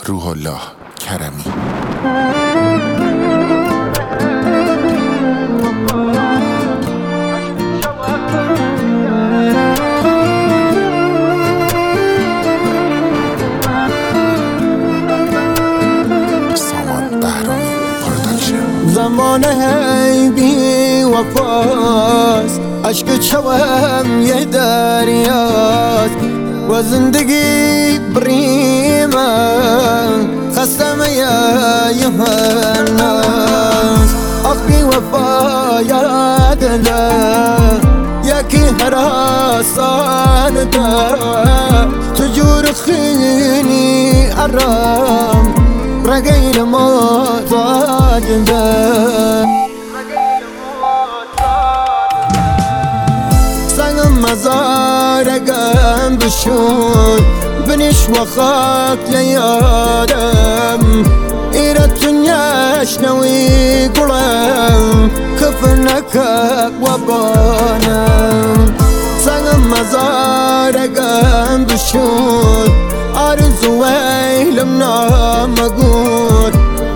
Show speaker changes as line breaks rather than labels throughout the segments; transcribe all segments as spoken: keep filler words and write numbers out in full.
روح الله کرمی.
زمان هی بی وفاست، عشق چوم یه دریاست و زندگی بریمه خستم یه هناس. آخ بی وفا یادله یکی حراسان ده تجور خینی عرام رقيل موت واجنده سنم مزارقم بشون بنش وخاك ليادم إيرت نياش نوي قلم كفنك وبانم سنم مزارقم بشون آرزو ويلمنا مقول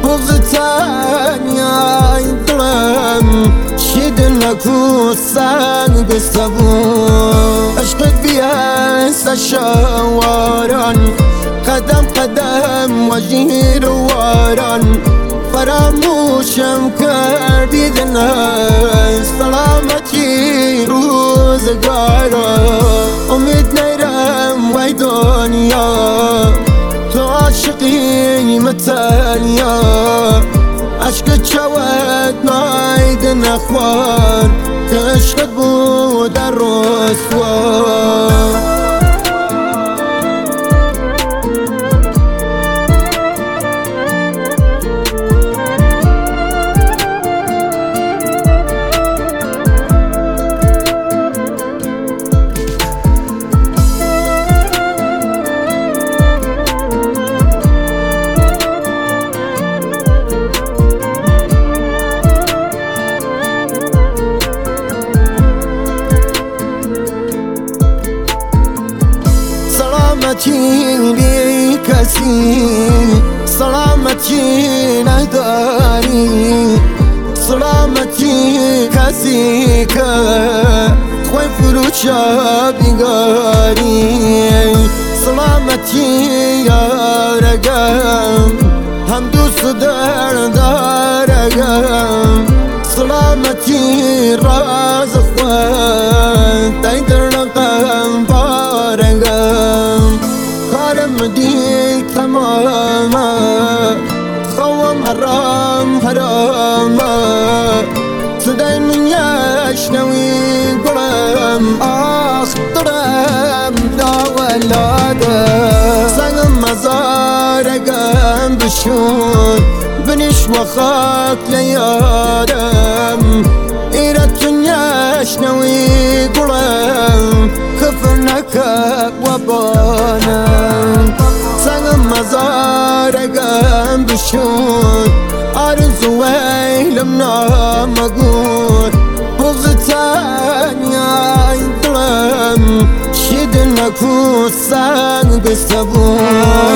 بغتانيا يظلم شدنك وسان بالصبور اشقد بياس الشوارن قدم قدم وجهي روارن فراموشم كرديد الناس سلامتي روزقارا اميد نيرم وي دنيا تو عاشقي متانيا عشق شوت نايد نخوان كعشق بود الرسوان. سلامتي لي كسي سلامتي نداري سلامتي كسيك خوي فروشا بيغاري سلامتي يا رقم هم دوست در دارقم سلامتي راز خوان تايدر رقم بارقم ديك تماما خوام حرام حراما صداي من يشنوي قرم آخ درم لا ولاده سنم مزارقم بشون بنش وخاك ليادم إيرت يشنوي قرم كفنك وبانم سنم مزارقم بشون آرزو ويلمنا مقول بغتانيا يظلم شدنك وسان بالصبور.